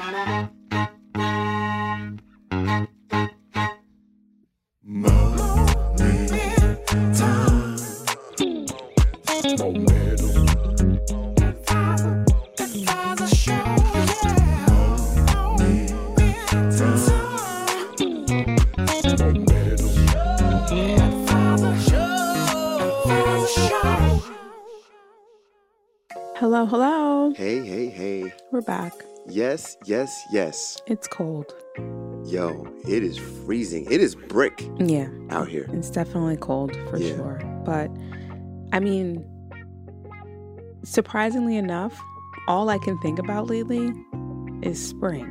Hello, hello. Hey, hey, hey. We're back. Yes, yes, yes. It's cold. Yo, it is freezing. It is brick Yeah. out here. It's definitely cold for sure. But, I mean, surprisingly enough, all I can think about lately is spring.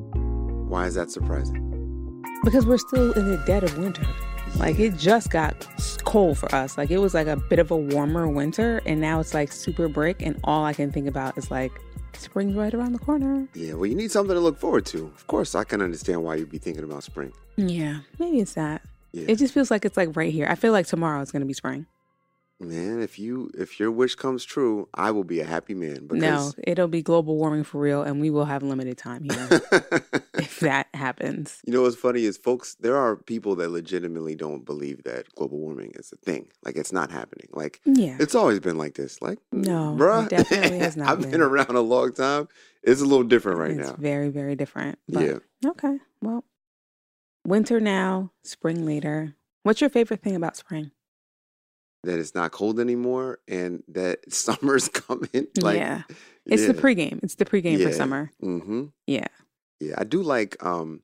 Why is that surprising? Because we're still in the dead of winter. Like, it just got cold for us. Like, it was like a bit of a warmer winter, and now it's like super brick, and all I can think about is like, spring's right around the corner. Yeah, well, you need something to look forward to. Of course, I can understand why you'd be thinking about spring. Yeah, maybe it's that. Yeah. It just feels like it's like right here. I feel like tomorrow is going to be spring. Man, if your wish comes true, I will be a happy man. Because... No, it'll be global warming for real, and we will have limited time here if that happens. You know what's funny is, folks, there are people that legitimately don't believe that global warming is a thing. Like, it's not happening. Like, it's always been like this. Like, no, bruh, it definitely has not I've been around a long time. It's a little different right now. It's very, very different. But, yeah. Okay, well, winter now, spring later. What's your favorite thing about spring? That it's not cold anymore and that summer's coming. Like, yeah. It's the pregame. It's the pregame for summer. Mm-hmm. Yeah. Yeah. I do like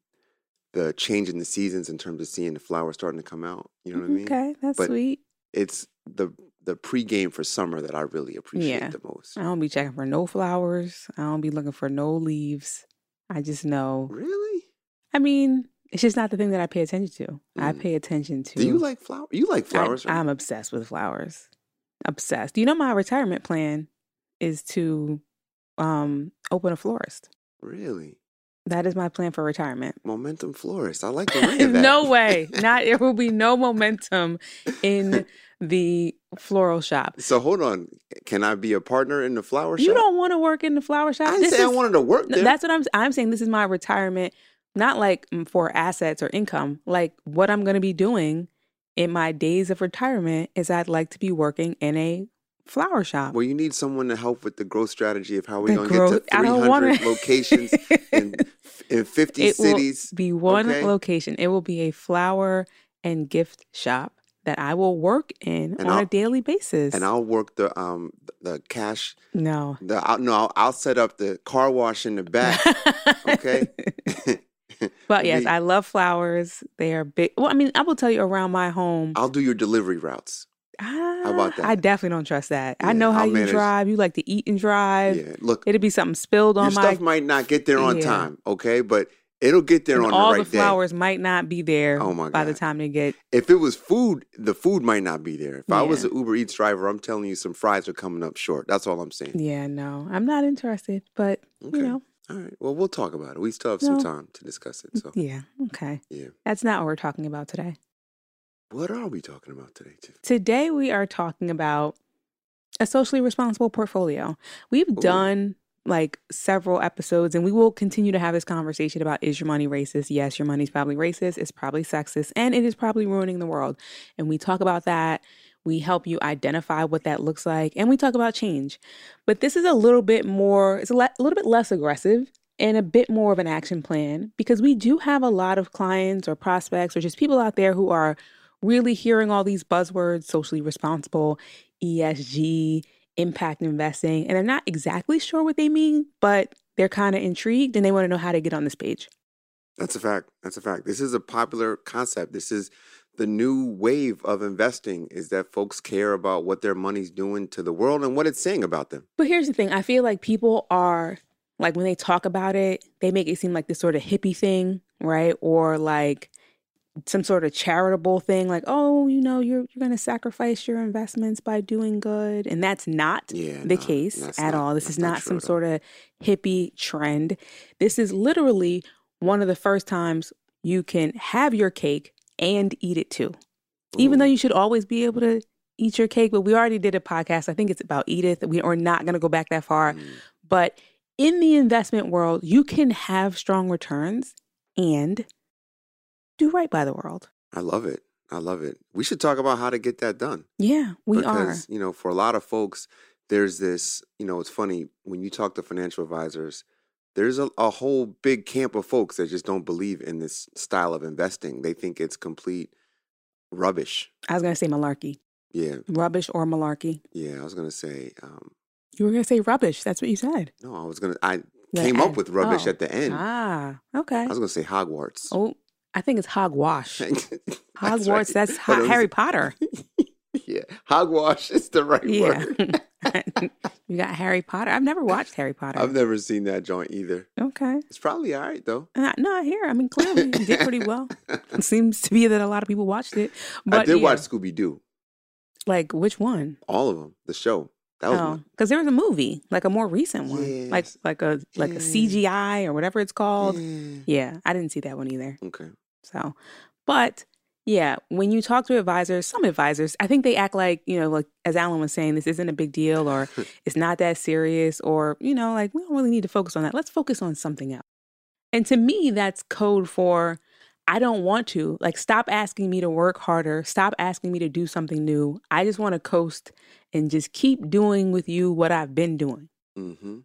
the change in the seasons in terms of seeing the flowers starting to come out. You know what I mean? Okay, that's sweet. It's the pregame for summer that I really appreciate the most. I don't be checking for no flowers. I don't be looking for no leaves. I just know. Really? I mean, it's just not the thing that I pay attention to. I pay attention to... Do you like flowers? You like flowers, right? I'm obsessed with flowers. Obsessed. Do you know my retirement plan is to open a florist? Really? That is my plan for retirement. Momentum florist. I like the ring of that. No way. There will be no momentum in the floral shop. So hold on. Can I be a partner in the flower shop? You don't want to work in the flower shop? I didn't say I wanted to work there. That's what I'm saying. This is my retirement. Not like for assets or income, like what I'm going to be doing in my days of retirement is I'd like to be working in a flower shop. Well, you need someone to help with the growth strategy of how we're going to get to 300 locations in 50 cities. It will be one location. It will be a flower and gift shop that I will work in on a daily basis. And I'll work the cash. No. I'll set up the car wash in the back. Okay. But yes, I love flowers. They are big. Well, I mean, I will tell you around my home. I'll do your delivery routes. How about that? I definitely don't trust that. Yeah, I know how you drive. You like to eat and drive. Yeah, look. It'll be something spilled on your stuff might not get there on time, okay? But it'll get there on the right day. All the flowers might not be there by the time they get... If it was food, the food might not be there. If I was an Uber Eats driver, I'm telling you some fries are coming up short. That's all I'm saying. Yeah, no. I'm not interested, but, you know. All right. Well, we'll talk about it. We still have some time to discuss it. So yeah. Okay. Yeah. That's not what we're talking about today. What are we talking about today, Tiff? Today we are talking about a socially responsible portfolio. We've done like several episodes and we will continue to have this conversation about, is your money racist? Yes, your money's probably racist. It's probably sexist and it is probably ruining the world. And we talk about that. We help you identify what that looks like, and we talk about change. But this is a little bit more, it's a little bit less aggressive and a bit more of an action plan, because we do have a lot of clients or prospects or just people out there who are really hearing all these buzzwords, socially responsible, ESG, impact investing, and they're not exactly sure what they mean, but they're kind of intrigued and they want to know how to get on this page. That's a fact. That's a fact. This is a popular concept. This is the new wave of investing, is that folks care about what their money's doing to the world and what it's saying about them. But here's the thing. I feel like people are, like, when they talk about it, they make it seem like this sort of hippie thing, right? Or like some sort of charitable thing, like, oh, you know, you're going to sacrifice your investments by doing good. And that's not the case at all. This is not some sort of hippie trend. This is literally one of the first times you can have your cake and eat it too. Even though you should always be able to eat your cake. But we already did a podcast. I think it's about Edith. We are not going to go back that far. But in the investment world, you can have strong returns and do right by the world. I love it. I love it. We should talk about how to get that done. Yeah, we are. Because, for a lot of folks, there's this, it's funny, when you talk to financial advisors, there's a whole big camp of folks that just don't believe in this style of investing. They think it's complete rubbish. I was going to say malarkey. Yeah. Rubbish or malarkey. Yeah, I was going to say... you were going to say rubbish. That's what you said. No, I came up with rubbish at the end. Ah, okay. I was going to say Hogwarts. Oh, I think it's hogwash. Hogwarts, right. that's Harry Potter. Yeah, hogwash is the right word. You got Harry Potter. I've never watched Harry Potter. I've never seen that joint either. Okay. It's probably all right, though. No, I hear. I mean, clearly it did pretty well. It seems to be that a lot of people watched it. But I did watch Scooby-Doo. Like, which one? All of them. The show. That was one. Because there was a movie, like a more recent one. Yes. Like a CGI or whatever it's called. Yeah. Yeah, I didn't see that one either. Okay. So, but... yeah, when you talk to advisors, some advisors, I think they act like, like as Alan was saying, this isn't a big deal or it's not that serious or, like we don't really need to focus on that. Let's focus on something else. And to me, that's code for I don't want to. Like, stop asking me to work harder. Stop asking me to do something new. I just want to coast and just keep doing with you what I've been doing. Mm-hmm.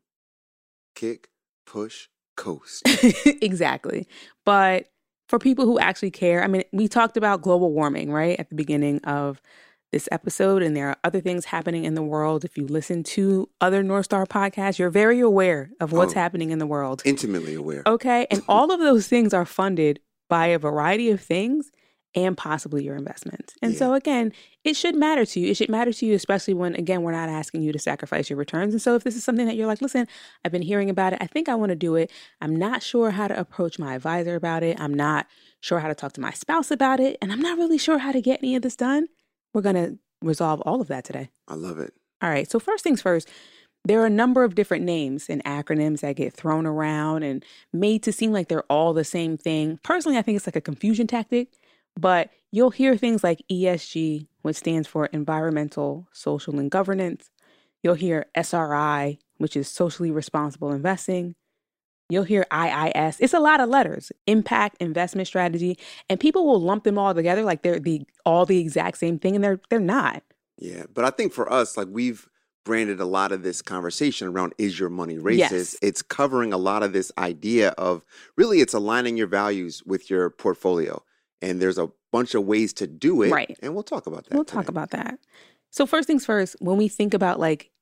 Kick, push, coast. Exactly. But for people who actually care, I mean, we talked about global warming, right, at the beginning of this episode, and there are other things happening in the world. If you listen to other North Star podcasts, you're very aware of what's happening in the world. Intimately aware. Okay, and all of those things are funded by a variety of things and possibly your investments. And so, again, it should matter to you. It should matter to you, especially when, again, we're not asking you to sacrifice your returns. And so if this is something that you're like, listen, I've been hearing about it. I think I want to do it. I'm not sure how to approach my advisor about it. I'm not sure how to talk to my spouse about it. And I'm not really sure how to get any of this done. We're going to resolve all of that today. I love it. All right. So first things first, there are a number of different names and acronyms that get thrown around and made to seem like they're all the same thing. Personally, I think it's like a confusion tactic. But you'll hear things like ESG, which stands for Environmental, Social, and Governance. You'll hear SRI, which is Socially Responsible Investing. You'll hear IIS. It's a lot of letters. Impact Investment Strategy. And people will lump them all together like they're all the exact same thing, and they're not. Yeah, but I think for us, like we've branded a lot of this conversation around is your money racist. Yes. It's covering a lot of this idea of really it's aligning your values with your portfolio. And there's a bunch of ways to do it. Right. And we'll talk about that. We'll talk about that. So first things first, when we think about like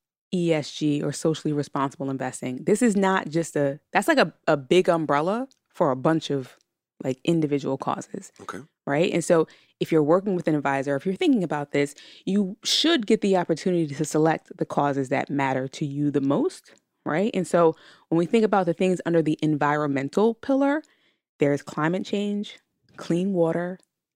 ESG or socially responsible investing, this is not just that's like a big umbrella for a bunch of like individual causes. Okay. Right. And so if you're working with an advisor, if you're thinking about this, you should get the opportunity to select the causes that matter to you the most. Right. And so when we think about the things under the environmental pillar, there's climate change, clean water,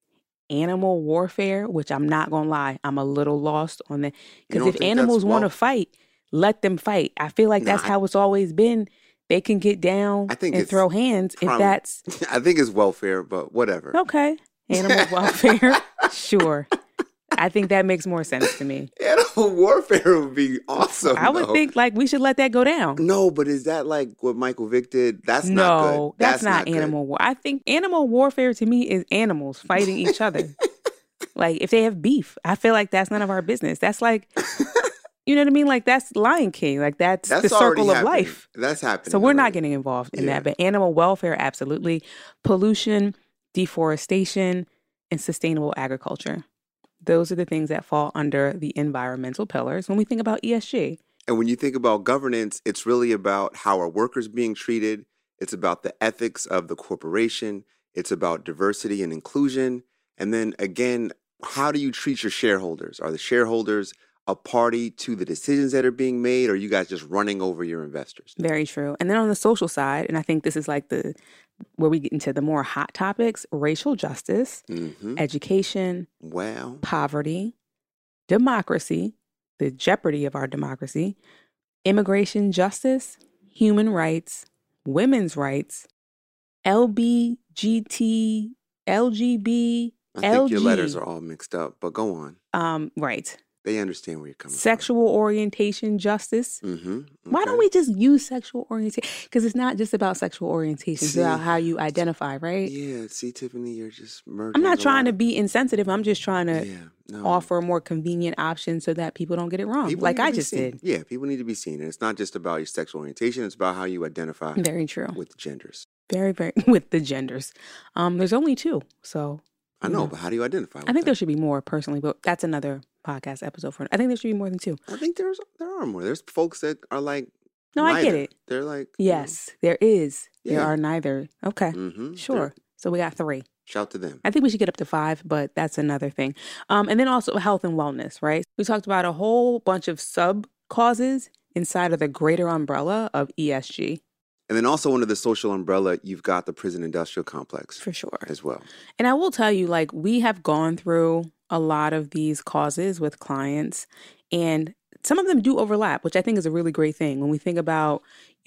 animal warfare, which I'm not going to lie, I'm a little lost on that. Because if animals want to fight, let them fight. I feel like that's how it's always been. They can get down and throw hands if that's... I think it's welfare, but whatever. Okay. Animal welfare, sure. I think that makes more sense to me. Animal warfare would be awesome. I would think like we should let that go down. No, but is that like what Michael Vick did? That's not good. No, that's not animal war. I think animal warfare to me is animals fighting each other. Like if they have beef, I feel like that's none of our business. That's like, you know what I mean? Like that's Lion King. Like that's the circle of life. That's happening. So we're not getting involved in that. But animal welfare, absolutely. Pollution, deforestation, and sustainable agriculture. Those are the things that fall under the environmental pillars when we think about ESG. And when you think about governance, it's really about how are workers being treated. It's about the ethics of the corporation. It's about diversity and inclusion. And then again, how do you treat your shareholders? Are the shareholders a party to the decisions that are being made, or are you guys just running over your investors? Very true. And then on the social side, and I think this is like where we get into the more hot topics, racial justice, education, poverty, democracy, the jeopardy of our democracy, immigration justice, human rights, women's rights, LBGT, LGB, I think your letters are all mixed up, but go on. Right. They understand where you're coming Sexual orientation justice. from. Mm-hmm. Okay. Why don't we just use sexual orientation? Because it's not just about sexual orientation. It's See, about how you identify, right? Yeah, see, Tiffany, you're just merging. I'm not a trying lot to of- be insensitive. I'm just trying to Yeah, no. offer a more convenient option so that people don't get it wrong, People like need to I be just seen. did. Yeah, people need to be seen. And it's not just about your sexual orientation. It's about how you identify Very true. with genders. Very, very, with the genders. There's only 2. So I know, but how do you identify with I think that? there should be more personally, but that's another podcast episode for I think there should be more than 2. I think there are more. There's folks that are like, No, I get neither. it. They're like, Yes, there is. There Yeah. are neither. Okay. Mm-hmm. Sure. So we got 3. Shout to them. I think we should get up to 5, but that's another thing. And then also health and wellness, right? We talked about a whole bunch of sub causes inside of the greater umbrella of ESG. And then also under the social umbrella, you've got the prison industrial complex For sure. as well. And I will tell you, like, we have gone through a lot of these causes with clients, and some of them do overlap, which I think is a really great thing. When we think about,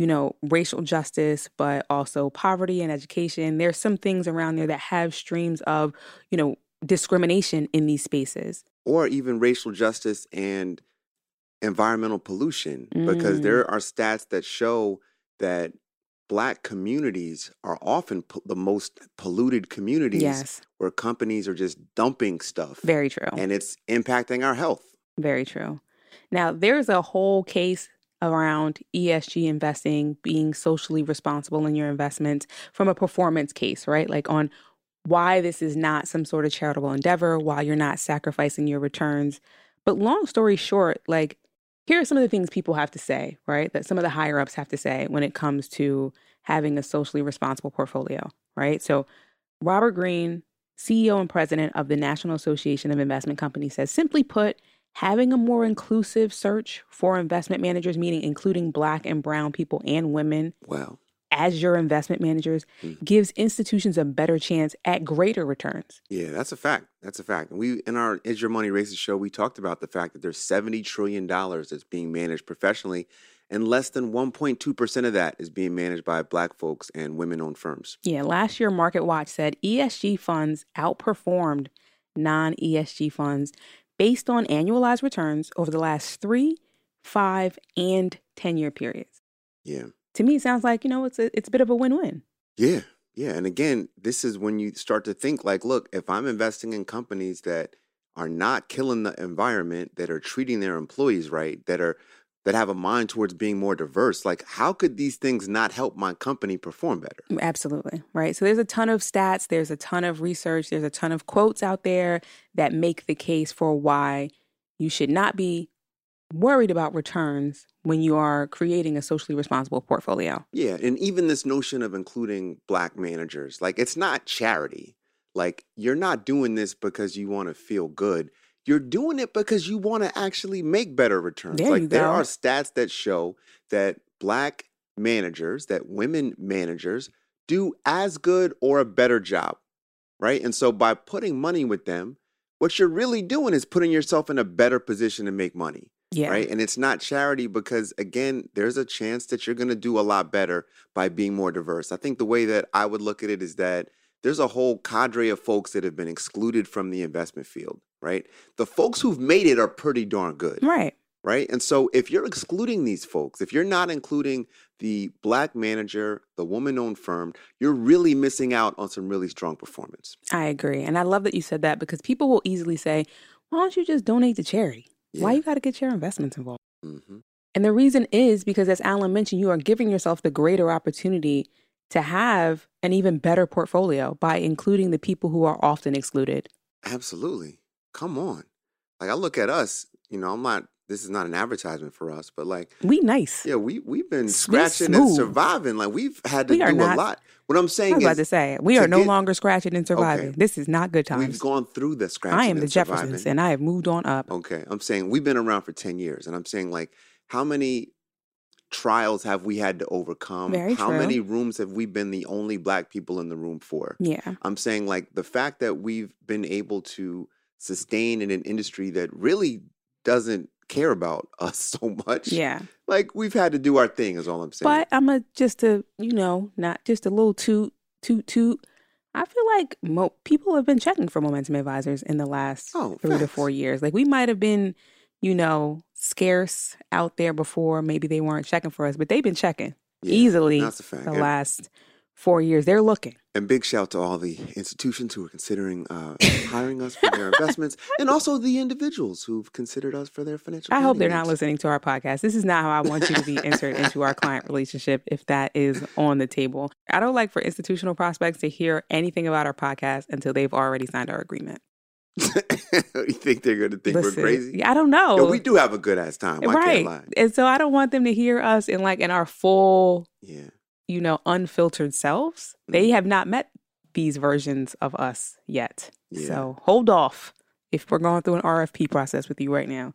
racial justice, but also poverty and education, there's some things around there that have streams of, discrimination in these spaces. Or even racial justice and environmental pollution, because there are stats that show that Black communities are often the most polluted communities Yes, where companies are just dumping stuff very true. and it's impacting our health. Very true. Now, there's a whole case around ESG investing being socially responsible in your investments from a performance case, right? Like on why this is not some sort of charitable endeavor, why you're not sacrificing your returns. But long story short, like, here are some of the things people have to say, right? That some of the higher ups have to say when it comes to having a socially responsible portfolio, right? So Robert Greene, CEO and president of the National Association of Investment Companies, says, simply put, having a more inclusive search for investment managers, meaning including Black and brown people and women Wow. as your investment managers, gives institutions a better chance at greater returns. Yeah, that's a fact. That's a fact. And we, in our Is Your Money Racist show, we talked about the fact that there's $70 trillion that's being managed professionally, and less than 1.2% of that is being managed by Black folks and women-owned firms. Yeah, last year, MarketWatch said ESG funds outperformed non-ESG funds based on annualized returns over the last 3, 5, and 10-year periods. Yeah. To me, it sounds like, it's a bit of a win-win. Yeah. Yeah. And again, this is when you start to think like, look, if I'm investing in companies that are not killing the environment, that are treating their employees right, that have a mind towards being more diverse, like how could these things not help my company perform better? Absolutely. Right. So there's a ton of stats, there's a ton of research, there's a ton of quotes out there that make the case for why you should not be worried about returns when you are creating a socially responsible portfolio. Yeah. And even this notion of including Black managers, like it's not charity. Like you're not doing this because you want to feel good. You're doing it because you want to actually make better returns. There you There go. are stats that show that Black managers, that women managers do as good or a better job, right? And so by putting money with them, what you're really doing is putting yourself in a better position to make money. Yeah. Right. And it's not charity because, again, there's a chance that you're going to do a lot better by being more diverse. I think the way that I would look at it is that there's a whole cadre of folks that have been excluded from the investment field. Right. The folks who've made it are pretty darn good. Right. Right. And so if you're excluding these folks, if you're not including the Black manager, the woman-owned firm, you're really missing out on some really strong performance. I agree. And I love that you said that because people will easily say, why don't you just donate to charity? Why you got to get your investments involved? Mm-hmm. And the reason is because, as Alan mentioned, you are giving yourself the greater opportunity to have an even better portfolio by including the people who are often excluded. Absolutely. Come on. Like I look at us, this is not an advertisement for us, but like, We nice. yeah, we've been scratching and smooth. surviving. Like we've had to We are do a not- lot. What I'm I saying was about to is say, we to are no get- longer scratching and surviving. Okay. This is not good times. we've gone through the scratching I am the and Jeffersons, surviving. and I have moved on up. Okay. I'm saying we've been around for 10 years, and I'm saying like how many trials have we had to overcome? Very How true. many rooms have we been the only Black people in the room for? Yeah. I'm saying like the fact that we've been able to sustain in an industry that really doesn't care about us so much. Yeah. Like we've had to do our thing is all I'm saying. But I'm not just a little toot. I feel like people have been checking for momentum advisors in the last Oh, 3 to facts. 4 years. Like we might have been, scarce out there before. Maybe they weren't checking for us, but they've been checking Yeah, easily that's a fact. the last 4 years. They're looking. And big shout to all the institutions who are considering hiring us for their investments, and also the individuals who've considered us for their financial I hope they're planning not needs. listening to our podcast. This is not how I want you to be entered into our client relationship if that is on the table. I don't like for institutional prospects to hear anything about our podcast until they've already signed our agreement. You think they're going to think Listen, we're crazy? I don't know. Yo, we do have a good ass time. I can't lie. And so I don't want them to hear us in our full, Yeah. unfiltered selves. They have not met these versions of us yet. Yeah. So hold off if we're going through an RFP process with you right now.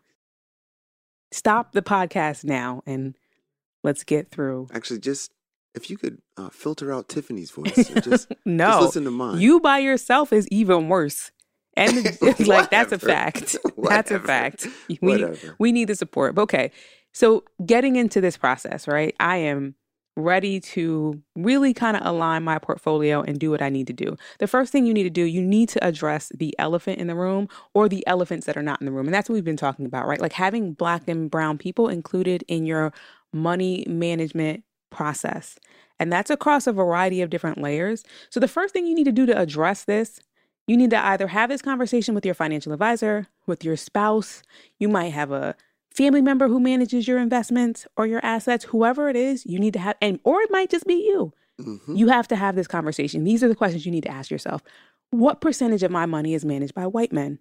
Stop the podcast now and let's get through. Actually, just if you could filter out Tiffany's voice and just No, listen to mine. you by yourself is even worse. And it's that's a fact. That's a fact. We need the support. But okay. So getting into this process, right? I am ready to really kind of align my portfolio and do what I need to do. The first thing you need to do, you need to address the elephant in the room or the elephants that are not in the room. And that's what we've been talking about, right? Like having Black and brown people included in your money management process. And that's across a variety of different layers. So the first thing you need to do to address this, you need to either have this conversation with your financial advisor, with your spouse. You might have a family member who manages your investments or your assets, whoever it is, you need to have, or it might just be you. Mm-hmm. You have to have this conversation. These are the questions you need to ask yourself. What percentage of my money is managed by white men?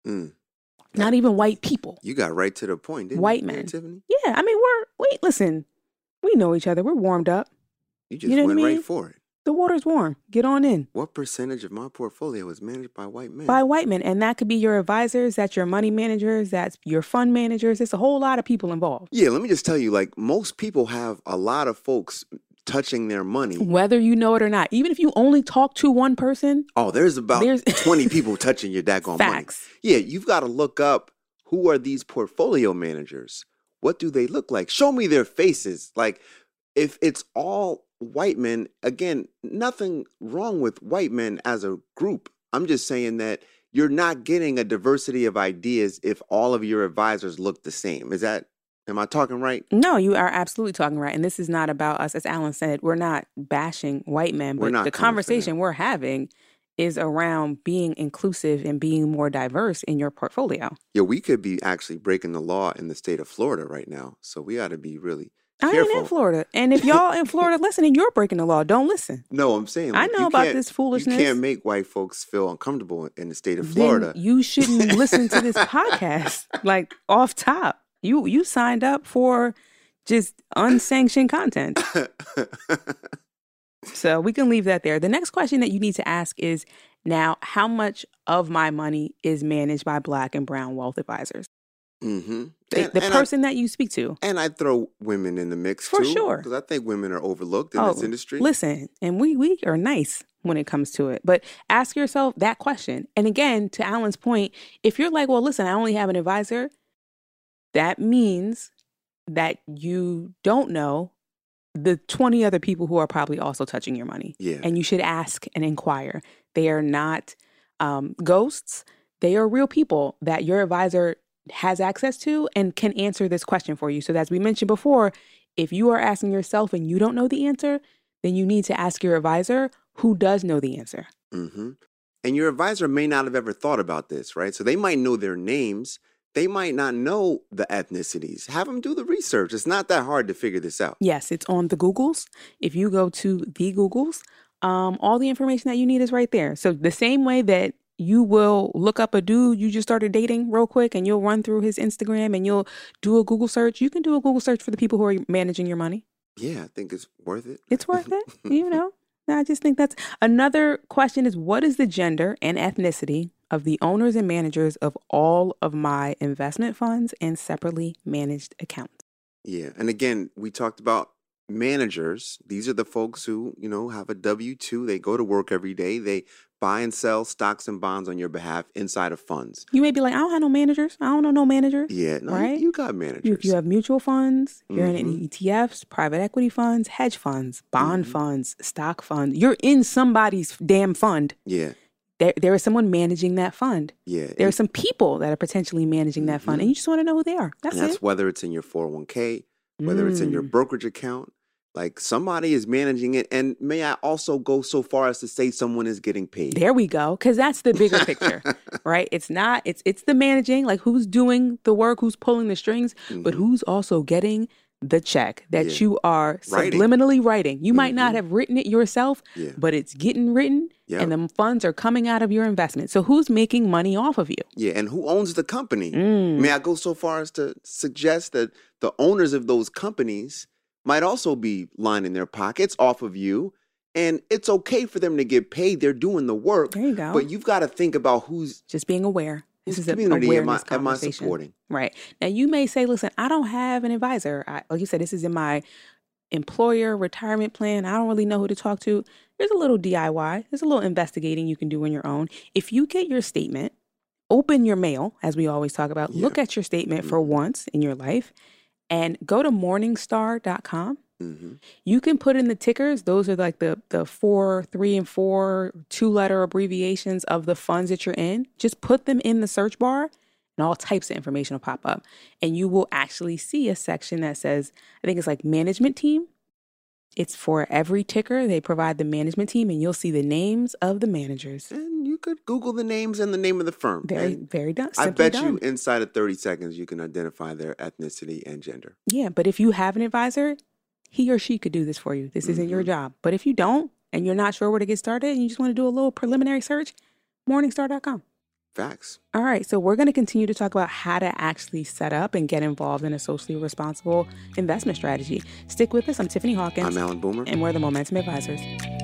Not even white people. You got right to the point, didn't white you, men. Tiffany? Yeah, I mean, listen, we know each other. We're warmed up. You just went right for it. The water's warm. Get on in. What percentage of my portfolio is managed by white men? By white men. And that could be your advisors, that's your money managers, that's your fund managers. It's a whole lot of people involved. Yeah, let me just tell you, most people have a lot of folks touching their money. Whether you know it or not. Even if you only talk to one person. Oh, there's about 20 people touching your daggone Facts. money. Yeah, you've got to look up who are these portfolio managers? What do they look like? Show me their faces. If it's all white men, again, nothing wrong with white men as a group. I'm just saying that you're not getting a diversity of ideas if all of your advisors look the same. Am I talking right? No, you are absolutely talking right. And this is not about us. As Alan said, we're not bashing white men, but the conversation we're having is around being inclusive and being more diverse in your portfolio. Yeah, we could be actually breaking the law in the state of Florida right now. So we got to be really careful. I ain't in Florida. And if y'all in Florida listening, you're breaking the law. Don't listen. No, I'm saying. I know about this foolishness. You can't make white folks feel uncomfortable in the state of Florida. Then you shouldn't listen to this podcast, off top. You signed up for just unsanctioned content. So we can leave that there. The next question that you need to ask is, now, how much of my money is managed by Black and brown wealth advisors? Mm-hmm. The person that you speak to. And I throw women in the mix, for too. sure. Because I think women are overlooked in this industry. Listen, and we are nice when it comes to it. But ask yourself that question. And again, to Alan's point, if you're like, well, listen, I only have an advisor, that means that you don't know the 20 other people who are probably also touching your money. Yeah. And you should ask and inquire. They are not ghosts. They are real people that your advisor has access to and can answer this question for you. So as we mentioned before, if you are asking yourself and you don't know the answer, then you need to ask your advisor who does know the answer. Mm-hmm. And your advisor may not have ever thought about this, right? So they might know their names. They might not know the ethnicities. Have them do the research. It's not that hard to figure this out. Yes, it's on the Googles. If you go to the Googles, all the information that you need is right there. So the same way that you will look up a dude you just started dating real quick and you'll run through his Instagram and you'll do a Google search, you can do a Google search for the people who are managing your money. Yeah, I think it's worth it. It's worth it, I just think that's another question is, what is the gender and ethnicity of the owners and managers of all of my investment funds and separately managed accounts? Yeah. And again, we talked about managers. These are the folks who, have a W-2. They go to work every day. They buy and sell stocks and bonds on your behalf inside of funds. You may be like, I don't have no managers. I don't know no managers. Yeah, no, right? You got managers. You have mutual funds, you're in ETFs, private equity funds, hedge funds, bond funds, stock funds. You're in somebody's damn fund. Yeah. There is someone managing that fund. Yeah. There are some people that are potentially managing that fund, and you just want to know who they are. That's it. Whether it's in your 401k, whether it's in your brokerage account. Like somebody is managing it. And may I also go so far as to say someone is getting paid? There we go. Because that's the bigger picture, right? It's the managing, like who's doing the work, who's pulling the strings, but who's also getting the check that you are subliminally writing. You might not have written it yourself, but it's getting written and the funds are coming out of your investment. So who's making money off of you? Yeah, and who owns the company? May I go so far as to suggest that the owners of those companies might also be lining their pockets off of you. And it's okay for them to get paid. They're doing the work. There you go. But you've got to think about who's... Just being aware. This is an community awareness am I conversation. supporting? Right. Now, you may say, listen, I don't have an advisor. Like you said, this is in my employer retirement plan. I don't really know who to talk to. There's a little DIY. There's a little investigating you can do on your own. If you get your statement, open your mail, as we always talk about. Look at your statement for once in your life and go to morningstar.com. You can put in the tickers. Those are like the 4, 3, and 4 2-letter abbreviations of the funds that you're in. Just put them in the search bar and all types of information will pop up. And you will actually see a section that says, I think it's like management team. It's for every ticker. They provide the management team and you'll see the names of the managers. And you could Google the names and the name of the firm. Very done. I bet you inside of 30 seconds, you can identify their ethnicity and gender. Yeah, but if you have an advisor, he or she could do this for you. This isn't your job. But if you don't, and you're not sure where to get started, and you just want to do a little preliminary search, morningstar.com. Facts. All right. So we're going to continue to talk about how to actually set up and get involved in a socially responsible investment strategy. Stick with us. I'm Tiffany Hawkins. I'm Alan Boomer. And we're the Momentum Advisors.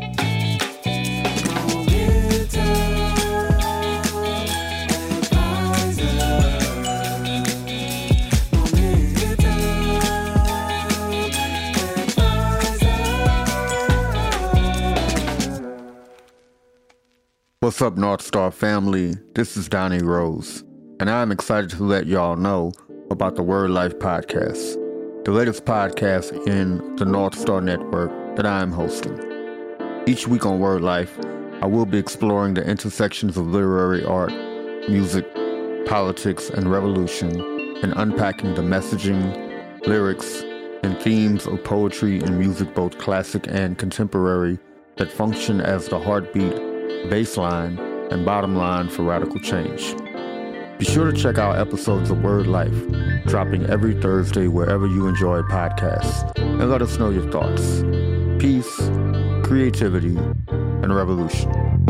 What's up, North Star family? This is Donnie Rose, and I'm excited to let y'all know about the Word Life podcast, the latest podcast in the North Star network that I am hosting. Each week on Word Life, I will be exploring the intersections of literary art, music, politics, and revolution, and unpacking the messaging, lyrics, and themes of poetry and music, both classic and contemporary, that function as the heartbeat, baseline, and bottom line for radical change. Be sure to check out episodes of Word Life, dropping every Thursday wherever you enjoy podcasts, and let us know your thoughts. Peace, creativity, and revolution.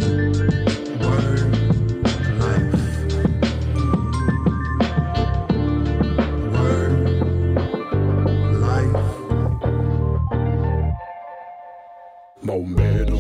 Word Life. Word Life. Momentum.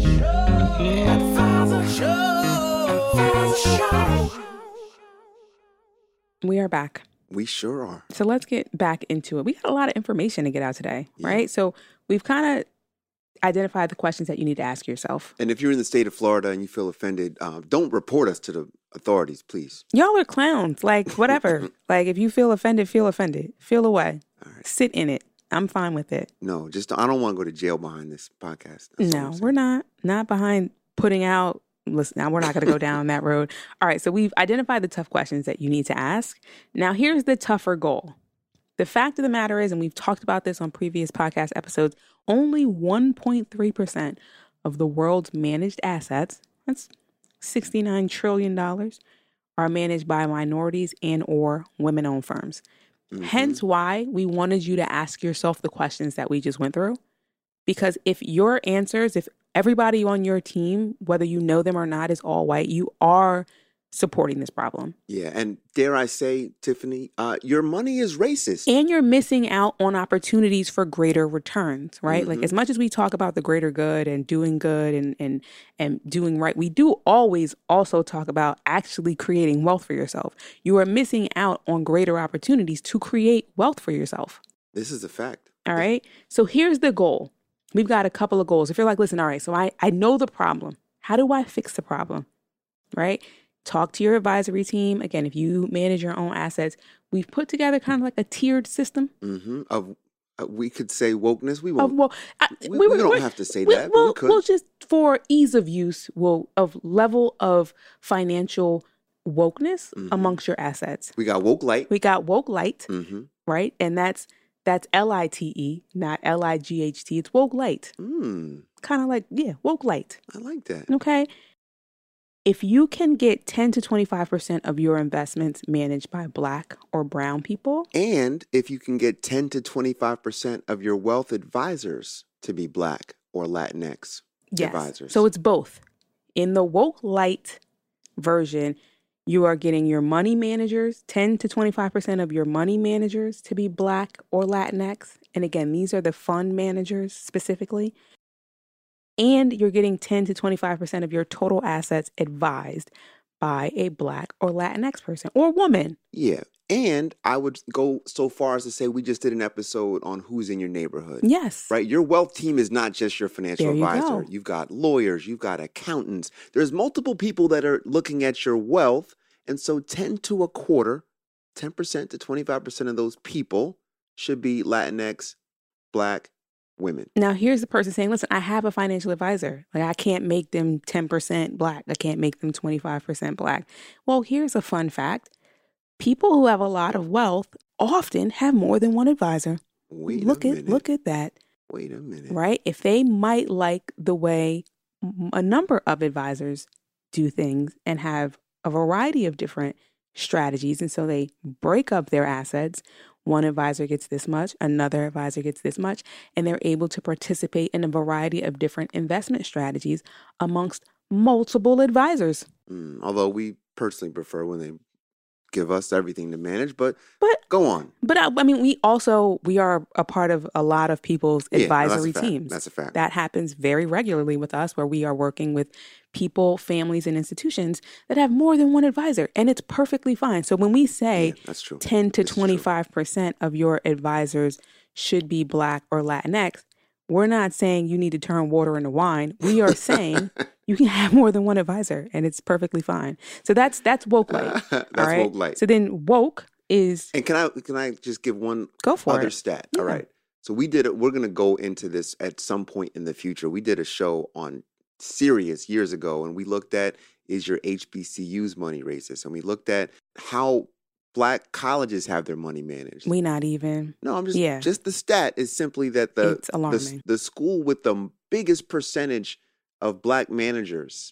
We are back. We sure are. So let's get back into it. We got a lot of information to get out today, right? So we've kind of identified the questions that you need to ask yourself. And if you're in the state of Florida and you feel offended, don't report us to the authorities, please. Y'all are clowns. Like, whatever. Like, if you feel offended, feel offended. Feel away. Right. Sit in it. I'm fine with it. No, I don't want to go to jail behind this podcast. No, we're not. Not behind putting out. Listen, now we're not going to go down that road. All right, so we've identified the tough questions that you need to ask. Now, here's the tougher goal. The fact of the matter is, and we've talked about this on previous podcast episodes, only 1.3% of the world's managed assets, that's $69 trillion, are managed by minorities and or women-owned firms. Hence why we wanted you to ask yourself the questions that we just went through. Because if your answers, if everybody on your team, whether you know them or not, is all white, you are supporting this problem. Yeah, and dare I say, Tiffany, your money is racist. And you're missing out on opportunities for greater returns, right? Like, as much as we talk about the greater good and doing good and doing right, we do always also talk about actually creating wealth for yourself. You are missing out on greater opportunities to create wealth for yourself. This is a fact. All right? So here's the goal. We've got a couple of goals. If you're like, listen, all right, so I know the problem. How do I fix the problem? Right? Talk to your advisory team. Again, if you manage your own assets, we've put together kind of like a tiered system. Of We could say wokeness. We won't. Well, we don't have to say that. But we could. We'll just, for ease of use, of level of financial wokeness amongst your assets. We got woke light. We got woke light, Mm-hmm. right? And that's LITE, not LIGHT. It's woke light. Kind of like, woke light. I like that. Okay. If you can get 10 to 25% of your investments managed by Black or brown people. And if you can get 10 to 25% of your wealth advisors to be Black or Latinx advisors. So it's both. In the woke light version, you are getting your money managers, 10 to 25% of your money managers to be Black or Latinx. And again, these are the fund managers specifically. And you're getting 10 to 25% of your total assets advised by a Black or Latinx person or woman. Yeah. And I would go so far as to say we just did an episode on who's in your neighborhood. Yes. Right? Your wealth team is not just your financial advisor. Go. You've got lawyers, you've got accountants. There's multiple people that are looking at your wealth. And so 10 to a quarter, 10% to 25% of those people should be Latinx, Black women. Now, here's the person saying, listen, I have a financial advisor. Like, I can't make them 10% Black. I can't make them 25% Black. Well, here's a fun fact. People who have a lot of wealth often have more than one advisor. Look at that. Wait a minute. Right? If they might like the way a number of advisors do things and have a variety of different strategies, and so they break up their assets, one advisor gets this much, another advisor gets this much, and they're able to participate in a variety of different investment strategies amongst multiple advisors. Although we personally prefer when they give us everything to manage, but go on. But I mean, we are a part of a lot of people's advisory teams. That's a fact. That happens very regularly with us, where we are working with people, families, and institutions that have more than one advisor, and it's perfectly fine. So when we say that's true. 10 to 25% of your advisors should be Black or Latinx, we're not saying you need to turn water into wine. We are saying you can have more than one advisor, and it's perfectly fine. So that's woke light. That's all right? woke light. So then woke is. And can I just give one other stat? Yeah. All right. So we're going to go into this at some point in the future. We did a show on Sirius years ago, and we looked at, is your HBCU's money racist? And we looked at how Black colleges have their money managed. We not even. No, I'm just the stat is simply that it's alarming. The school with the biggest percentage of Black managers,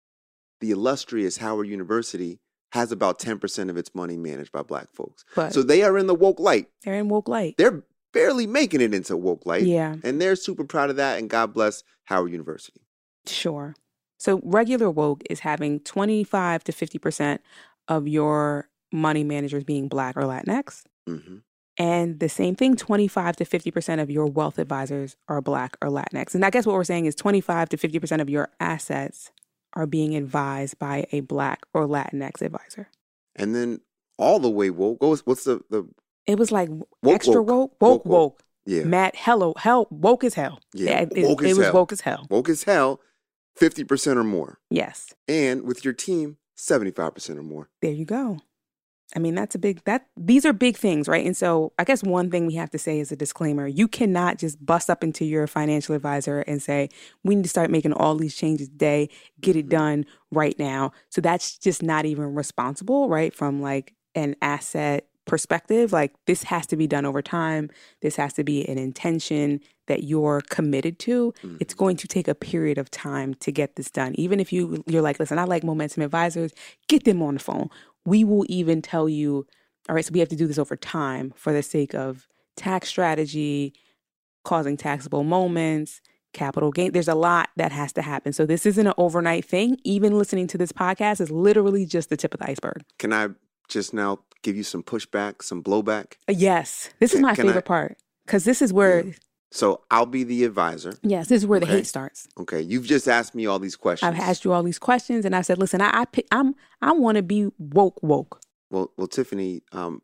the illustrious Howard University, has about 10% of its money managed by Black folks. So they are in the woke light. They're in woke light. They're barely making it into woke light. Yeah. And they're super proud of that, and God bless Howard University. Sure. So regular woke is having 25 to 50% of your money managers being Black or Latinx. Mm-hmm. And the same thing, 25 to 50% of your wealth advisors are Black or Latinx. And I guess what we're saying is 25 to 50% of your assets are being advised by a Black or Latinx advisor. And then all the way woke, what's the it was like extra woke. Yeah. Matt, hell, woke as hell. Yeah, it was woke as hell. Woke as hell, 50% or more. Yes. And with your team, 75% or more. There you go. I mean, these are big things, right? And so I guess one thing we have to say as a disclaimer, you cannot just bust up into your financial advisor and say, we need to start making all these changes today, get it done right now. So that's just not even responsible, right? From like an asset perspective, like this has to be done over time. This has to be an intention that you're committed to. Mm-hmm. It's going to take a period of time to get this done. Even if you're like, listen, I like Momentum Advisors, get them on the phone. We will even tell you, all right, so we have to do this over time for the sake of tax strategy, causing taxable moments, capital gain. There's a lot that has to happen. So this isn't an overnight thing. Even listening to this podcast is literally just the tip of the iceberg. Can I just now give you some pushback, some blowback? Yes. This is my favorite part, because this is where... Yeah. So I'll be the advisor. Yes, this is where the hate starts. Okay, you've just asked me all these questions. I've asked you all these questions, and I said, "Listen, I want to be woke." Well, Tiffany,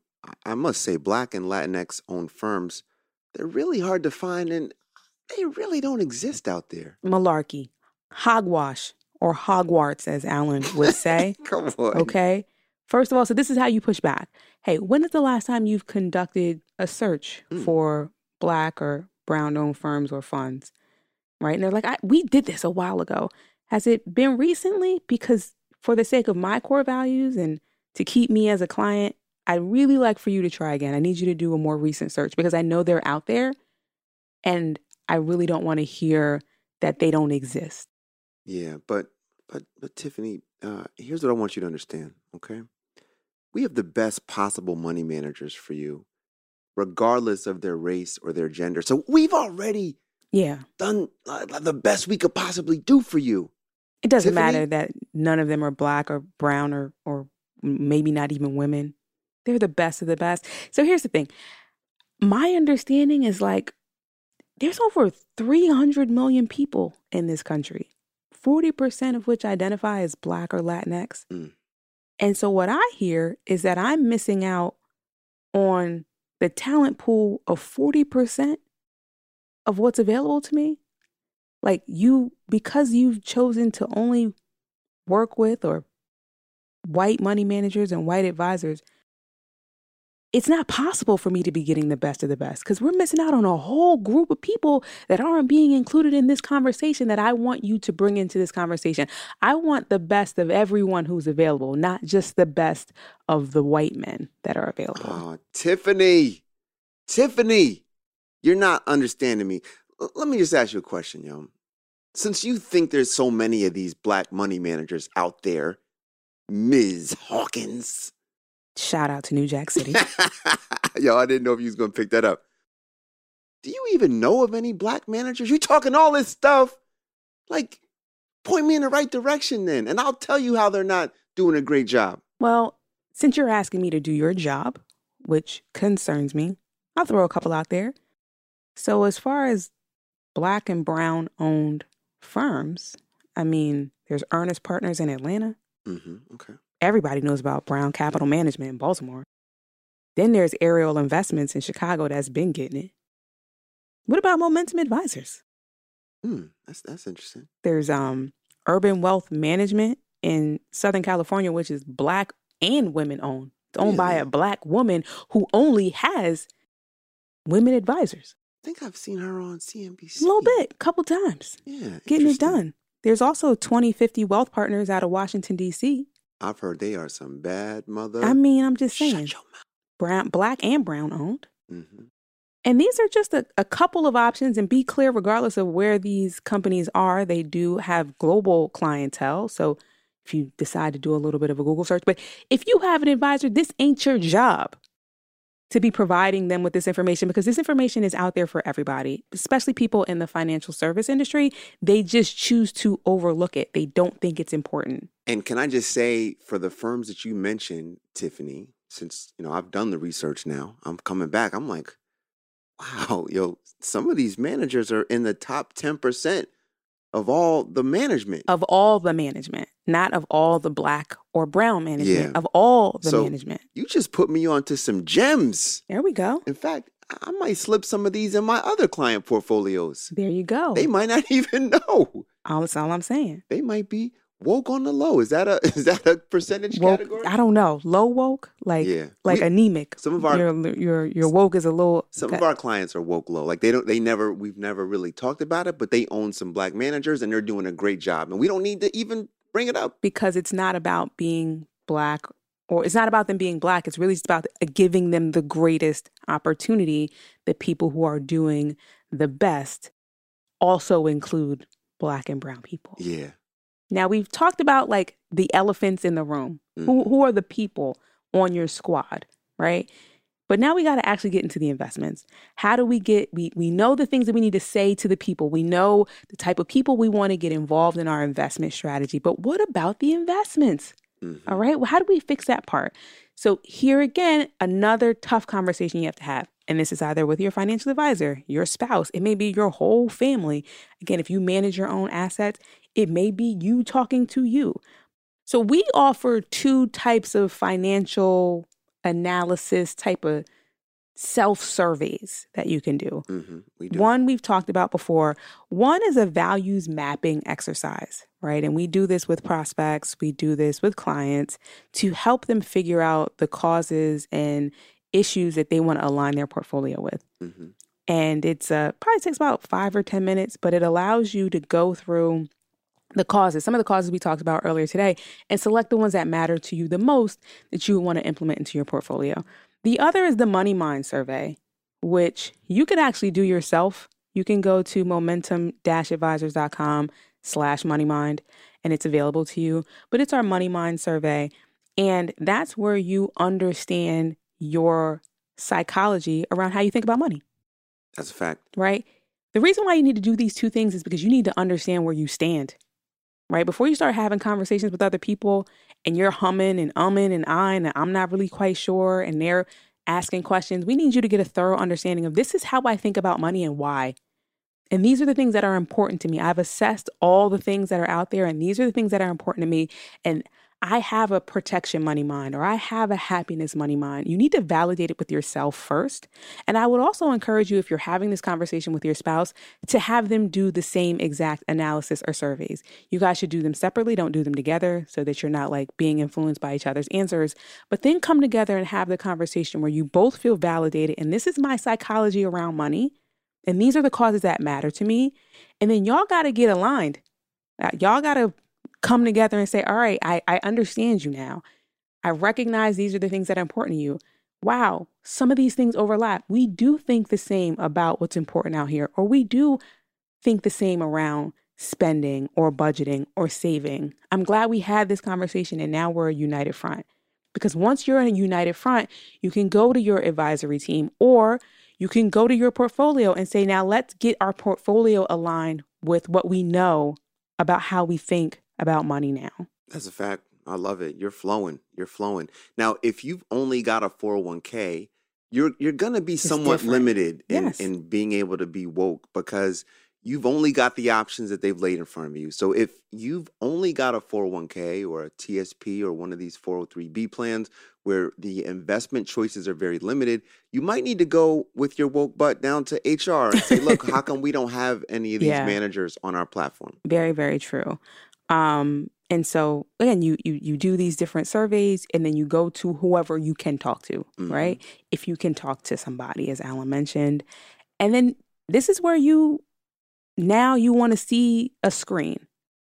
I must say, Black and Latinx-owned firms, they're really hard to find, and they really don't exist out there. Malarkey, hogwash, or Hogwarts, as Alan would say. Come on. Okay. First of all, so this is how you push back. Hey, when is the last time you've conducted a search for Black or brown-owned firms or funds, right? And they're like, we did this a while ago. Has it been recently? Because for the sake of my core values and to keep me as a client, I'd really like for you to try again. I need you to do a more recent search because I know they're out there and I really don't want to hear that they don't exist. Yeah, but Tiffany, here's what I want you to understand, okay? We have the best possible money managers for you, regardless of their race or their gender. So we've already done the best we could possibly do for you. It doesn't Tiffany? matter that none of them are Black or brown or maybe not even women. They're the best of the best. So here's the thing. My understanding is like there's over 300 million people in this country, 40% of which identify as Black or Latinx. Mm. And so what I hear is that I'm missing out on the talent pool of 40% of what's available to me. Like because you've chosen to only work with or white money managers and white advisors, it's not possible for me to be getting the best of the best because we're missing out on a whole group of people that aren't being included in this conversation that I want you to bring into this conversation. I want the best of everyone who's available, not just the best of the white men that are available. Oh, Tiffany, you're not understanding me. Let me just ask you a question, yo. Since you think there's so many of these Black money managers out there, Ms. Hawkins. Shout out to New Jack City. Yo, I didn't know if you was going to pick that up. Do you even know of any Black managers? You talking all this stuff? Like, point me in the right direction then, and I'll tell you how they're not doing a great job. Well, since you're asking me to do your job, which concerns me, I'll throw a couple out there. So as far as Black and brown owned firms, I mean, there's Earnest Partners in Atlanta. Mm-hmm. Okay. Everybody knows about Brown Capital Management in Baltimore. Then there's Ariel Investments in Chicago that's been getting it. What about Momentum Advisors? That's interesting. There's Urban Wealth Management in Southern California, which is Black and women owned. It's owned by a Black woman who only has women advisors. I think I've seen her on CNBC. A little bit, a couple times. Yeah. Getting it done. There's also 2050 Wealth Partners out of Washington, D.C. I've heard they are some bad mother. I mean, I'm just saying. Shut your mouth. Black and brown owned. Mm-hmm. And these are just a couple of options. And be clear, regardless of where these companies are, they do have global clientele. So if you decide to do a little bit of a Google search, but if you have an advisor, this ain't your job to be providing them with this information because this information is out there for everybody, especially people in the financial service industry. They just choose to overlook it. They don't think it's important. And can I just say, for the firms that you mentioned, Tiffany, since, I've done the research now, I'm coming back. I'm like, wow, some of these managers are in the top 10% of all the management. Of all the management, not of all the Black or brown management, Yeah. of all the management. You just put me onto some gems. There we go. In fact, I might slip some of these in my other client portfolios. There you go. They might not even know. That's all I'm saying. They might be woke on the low. Is that a percentage Woke, category? I don't know. Low woke, like anemic. Some of our your woke is a little. Some of our clients are woke low. Like we've never really talked about it, but they own some Black managers and they're doing a great job. And we don't need to even bring it up. Because it's not about being Black or it's not about them being Black. It's really just about giving them the greatest opportunity. The people who are doing the best also include Black and brown people. Yeah. Now, we've talked about like the elephants in the room. Mm. Who are the people on your squad, right? But now we got to actually get into the investments. How do we know the things that we need to say to the people. We know the type of people we want to get involved in our investment strategy. But what about the investments? Mm-hmm. All right. Well, how do we fix that part? So here again, another tough conversation you have to have. And this is either with your financial advisor, your spouse, it may be your whole family. Again, if you manage your own assets, it may be you talking to you. So we offer two types of financial analysis type of self-surveys that you can do. Mm-hmm. We do. One we've talked about before. One is a values mapping exercise, right? And we do this with prospects. We do this with clients to help them figure out the causes and issues that they want to align their portfolio with. Mm-hmm. And it's probably takes about 5 or 10 minutes, but it allows you to go through the causes, some of the causes we talked about earlier today, and select the ones that matter to you the most that you want to implement into your portfolio. The other is the Money Mind survey, which you could actually do yourself. You can go to momentum-advisors.com/moneymind, and it's available to you. But it's our Money Mind survey, and that's where you understand your psychology around how you think about money. That's a fact. Right? The reason why you need to do these two things is because you need to understand where you stand. Right? Before you start having conversations with other people and you're humming and umming and ahhing and I'm not really quite sure and they're asking questions, we need you to get a thorough understanding of this is how I think about money and why. And these are the things that are important to me. I've assessed all the things that are out there and these are the things that are important to me. And I have a protection money mind or I have a happiness money mind. You need to validate it with yourself first. And I would also encourage you, if you're having this conversation with your spouse, to have them do the same exact analysis or surveys. You guys should do them separately. Don't do them together so that you're not like being influenced by each other's answers, but then come together and have the conversation where you both feel validated. And this is my psychology around money. And these are the causes that matter to me. And then y'all got to get aligned. Y'all got to come together and say, all right, I understand you now. I recognize these are the things that are important to you. Wow, some of these things overlap. We do think the same about what's important out here, or we do think the same around spending or budgeting or saving. I'm glad we had this conversation and now we're a united front. Because once you're in a united front, you can go to your advisory team or you can go to your portfolio and say, now let's get our portfolio aligned with what we know about how we think about money now. That's a fact. I love it. You're flowing. You're flowing. Now, if you've only got a 401k, you're going to be somewhat limited in being able to be woke because you've only got the options that they've laid in front of you. So if you've only got a 401k or a TSP or one of these 403b plans where the investment choices are very limited, you might need to go with your woke butt down to HR and say, look, how come we don't have any of these managers on our platform? Very, very true. And so again, you do these different surveys and then you go to whoever you can talk to, right? If you can talk to somebody, as Alan mentioned, and then this is where you want to see a screen.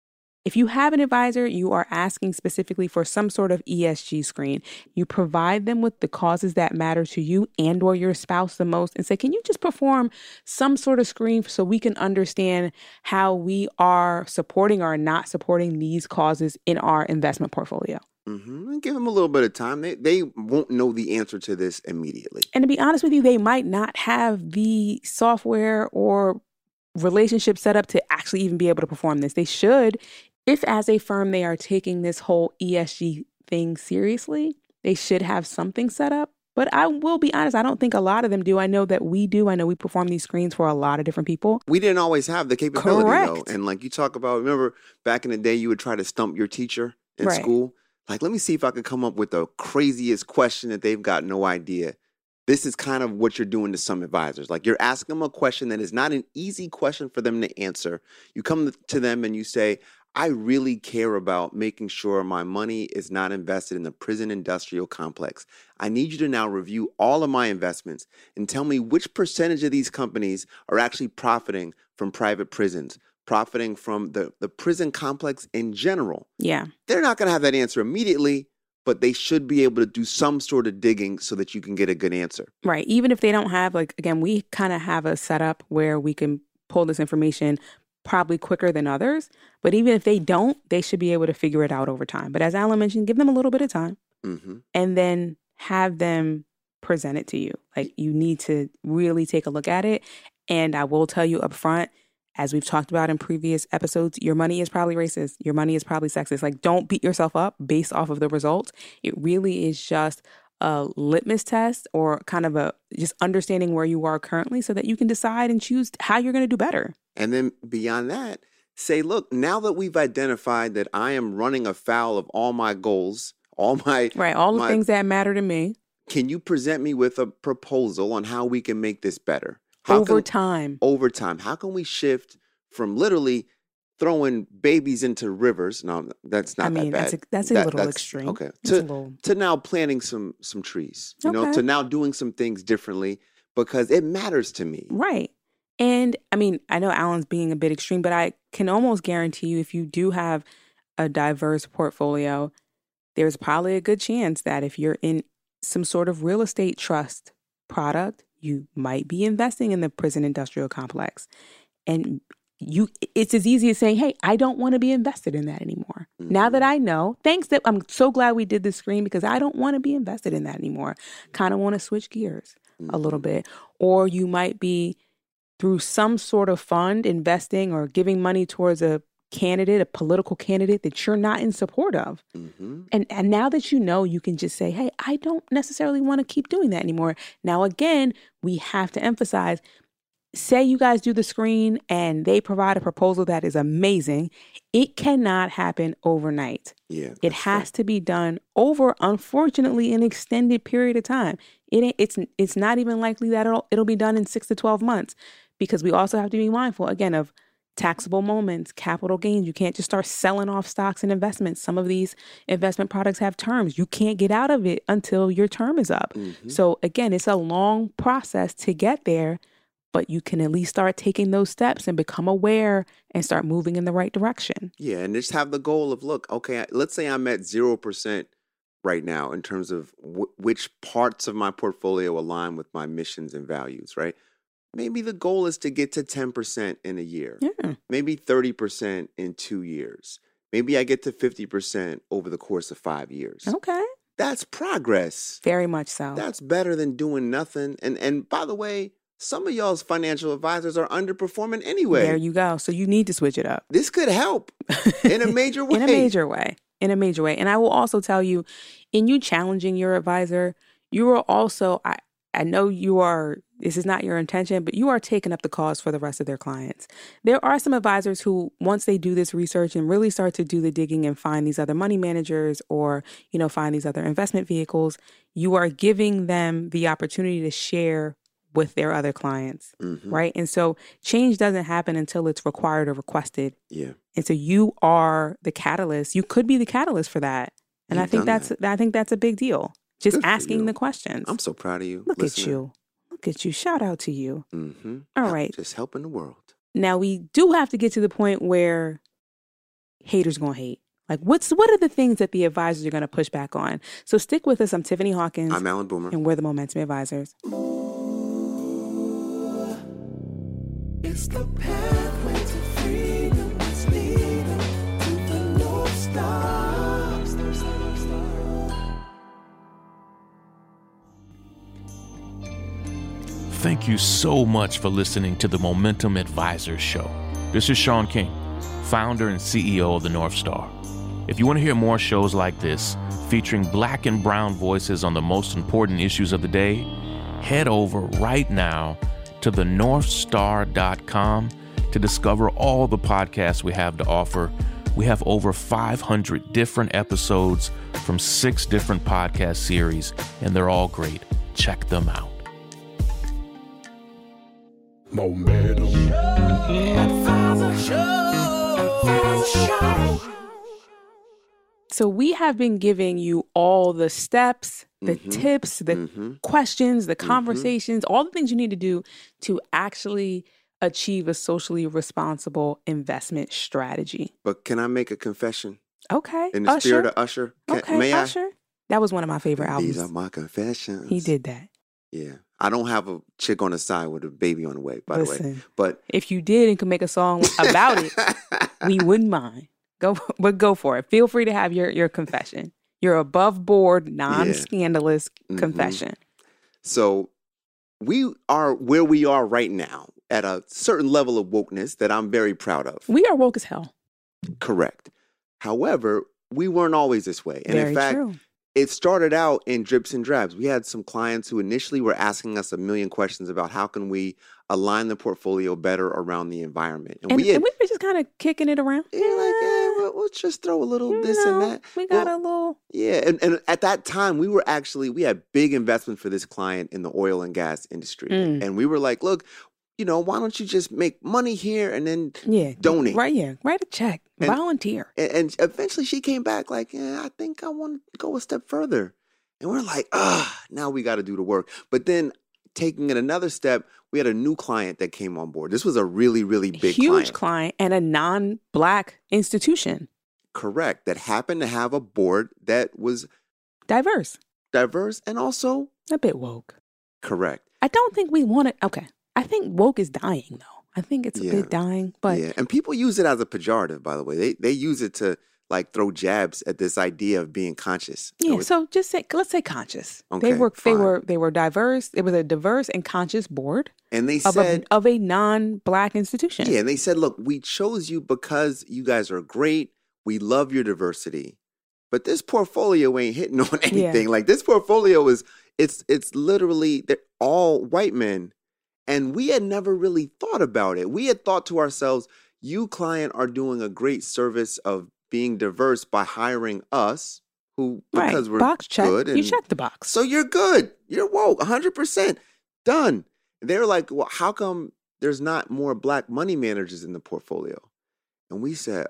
If you have an advisor, you are asking specifically for some sort of ESG screen. You provide them with the causes that matter to you and or your spouse the most and say, can you just perform some sort of screen so we can understand how we are supporting or not supporting these causes in our investment portfolio? And give them a little bit of time. They won't know the answer to this immediately. And to be honest with you, they might not have the software or relationship set up to actually even be able to perform this. They should. If as a firm they are taking this whole ESG thing seriously, they should have something set up. But I will be honest, I don't think a lot of them do. I know that we do. I know we perform these screens for a lot of different people. We didn't always have the capability, Correct. though. And like you talk about, remember back in the day, you would try to stump your teacher in school? Like, let me see if I could come up with the craziest question that they've got no idea. This is kind of what you're doing to some advisors. Like you're asking them a question that is not an easy question for them to answer. You come to them and you say, I really care about making sure my money is not invested in the prison industrial complex. I need you to now review all of my investments and tell me which percentage of these companies are actually profiting from private prisons, profiting from the prison complex in general. Yeah. They're not going to have that answer immediately, but they should be able to do some sort of digging so that you can get a good answer. Right. Even if they don't have, like, again, we kind of have a setup where we can pull this information probably quicker than others. But even if they don't, they should be able to figure it out over time. But as Alan mentioned, give them a little bit of time and then have them present it to you. Like you need to really take a look at it. And I will tell you up front, as we've talked about in previous episodes, your money is probably racist. Your money is probably sexist. Like, don't beat yourself up based off of the results. It really is just a litmus test or kind of a just understanding where you are currently so that you can decide and choose how you're going to do better. And then beyond that, say, look, now that we've identified that I am running afoul of all my goals, all the things that matter to me. Can you present me with a proposal on how we can make this better? Over time. How can we shift from literally throwing babies into rivers? No, that's not that bad. That's a little extreme. Okay. To now planting some trees, to now doing some things differently, because it matters to me. Right. And I mean, I know Alan's being a bit extreme, but I can almost guarantee you if you do have a diverse portfolio, there's probably a good chance that if you're in some sort of real estate trust product, you might be investing in the prison industrial complex. And it's as easy as saying, hey, I don't want to be invested in that anymore. Mm-hmm. Now that I know, I'm so glad we did this screen because I don't want to be invested in that anymore. Kind of want to switch gears a little bit. Or you might be through some sort of fund investing or giving money towards a political candidate that you're not in support of. Mm-hmm. And now that you know, you can just say, hey, I don't necessarily want to keep doing that anymore. Now, again, we have to emphasize, say you guys do the screen and they provide a proposal that is amazing. It cannot happen overnight. Yeah, it has to be done over, unfortunately, an extended period of time. It's not even likely that it'll be done in 6 to 12 months because we also have to be mindful, again, of taxable moments, capital gains. You can't just start selling off stocks and investments. Some of these investment products have terms. You can't get out of it until your term is up. Mm-hmm. So again, it's a long process to get there, but you can at least start taking those steps and become aware and start moving in the right direction. Yeah, and just have the goal of, look, okay, let's say I'm at 0% right now in terms of which parts of my portfolio align with my missions and values, right? Maybe the goal is to get to 10% in a year. Yeah. Maybe 30% in 2 years. Maybe I get to 50% over the course of 5 years. Okay. That's progress. Very much so. That's better than doing nothing. And by the way, some of y'all's financial advisors are underperforming anyway. There you go. So you need to switch it up. This could help in a major way. In a major way. And I will also tell you, in you challenging your advisor, you are also, I know this is not your intention, but you are taking up the cause for the rest of their clients. There are some advisors who, once they do this research and really start to do the digging and find these other money managers or, find these other investment vehicles, you are giving them the opportunity to share with their other clients, right? And so change doesn't happen until it's required or requested. Yeah. And so you are the catalyst. You could be the catalyst for that. And I think that's a big deal. Just asking the questions. I'm so proud of you. Look at you. Shout out to you. Mm-hmm. All right. Just helping the world. Now we do have to get to the point where haters gonna hate. Like what are the things that the advisors are gonna push back on? So stick with us. I'm Tiffany Hawkins. I'm Alan Boomer. And we're the Momentum Advisors. It's the pathway to freedom. It's leading to the North Star. Thank you so much for listening to the Momentum Advisors Show. This is Sean King, founder and CEO of the North Star. If you want to hear more shows like this, featuring Black and brown voices on the most important issues of the day, head over right now to thenorthstar.com to discover all the podcasts we have to offer. We have over 500 different episodes from 6 different podcast series, and they're all great. Check them out. Momentum. So we have been giving you all the steps, the tips, the questions, the conversations, all the things you need to do to actually achieve a socially responsible investment strategy. But can I make a confession? Okay. In the spirit of Usher? May Usher? That was one of my favorite albums. These are my confessions. He did that. Yeah. I don't have a chick on the side with a baby on the way, by the way. But if you did and could make a song about it, we wouldn't mind. Go for it. Feel free to have your confession. Your above board, non-scandalous confession. So we are where we are right now at a certain level of wokeness that I'm very proud of. We are woke as hell. Correct. However, we weren't always this way. And very in fact, true. It started out in drips and drabs. We had some clients who initially were asking us a million questions about how can we align the portfolio better around the environment. And we were just kind of kicking it around. We'll just throw a little this and that. We got a little. Yeah. And at that time, we had big investment for this client in the oil and gas industry. And we were like, look, why don't you just make money here and then donate? Right, yeah. Write a check. Volunteer. And eventually she came back like, I think I want to go a step further. And we're like, now we got to do the work. But then taking it another step, we had a new client that came on board. This was a really, really big Huge client and a non-Black institution. Correct. That happened to have a board that was Diverse. and also A bit woke. correct. I don't think we want it. Okay. I think woke is dying, though. I think it's a Yeah. bit dying. But Yeah, and people use it as a pejorative, by the way. They use it to like throw jabs at this idea of being conscious. yeah, so just say, let's say conscious. Okay, they were fine. they were diverse. It was a diverse and conscious board And they of said, of a non-Black institution. yeah, and they said, look, we chose you because you guys are great. We love your diversity. But this portfolio ain't hitting on anything. Like this portfolio is, it's literally, they're all white men. And we had never really thought about it. We had thought to ourselves, you client are doing a great service of being diverse by hiring us, who, because we're box check. good. You check the box. So you're good. You're woke, 100%. Done. And they were like, well, how come there's not more Black money managers in the portfolio? And we said,